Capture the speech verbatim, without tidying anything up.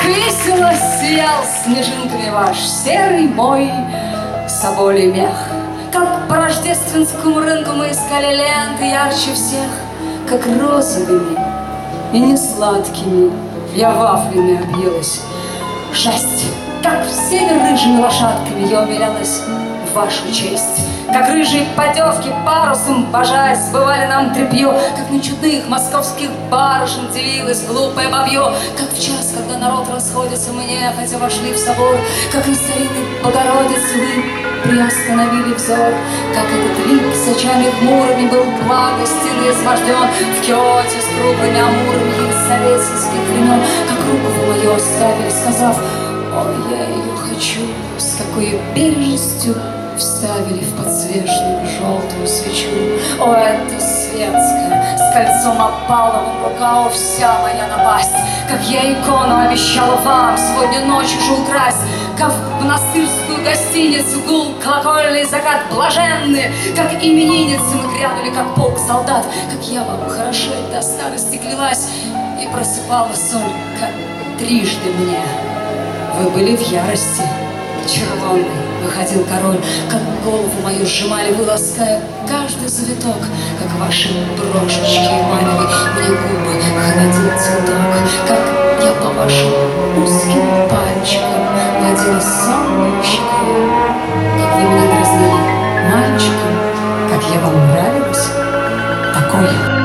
весело сиял снежинками ваш серый мой соболей мех. Как по рождественскому рынку мы искали ленты ярче всех, как розовыми и несладкими я вафлями объелась. Шесть, как всеми рыжими лошадками я умилялась в вашу честь. Как рыжие подевки парусом, божась, сбывали нам тряпье, как на чудных московских барышень делилось глупое бабье. Как в час, когда народ расходится, мы нехотя вошли в собор, как на старинной Богородице вы приостановили взор. Как этот лик с очами хмурыми был благостен и изможден в киоте с круглыми амурами елизаветских времен. Как руку вы мою оставили, сказав: ой, я ее хочу, с какой бережностью вставили в подсвечник желтую свечу. О, это светская, с кольцом опаловым рука, о, вся моя напасть. Как я икону обещала вам сегодня ночью же украсть. Как в монастырскую гостиницу гул колокольный закат блаженный. Как именинницы мы грянули, как полк солдат. Как я вам хорошеть до старости клялась и просыпала только трижды мне. Вы были в ярости, червонный выходил король, как голову мою сжимали вы, лаская каждый завиток, как ваши брошечки эмалевой мне губы холодил цветок, как я по вашим узким пальчикам водила сонную щекой, как вы меня дразнили мальчиком, как я вам нравилась такой.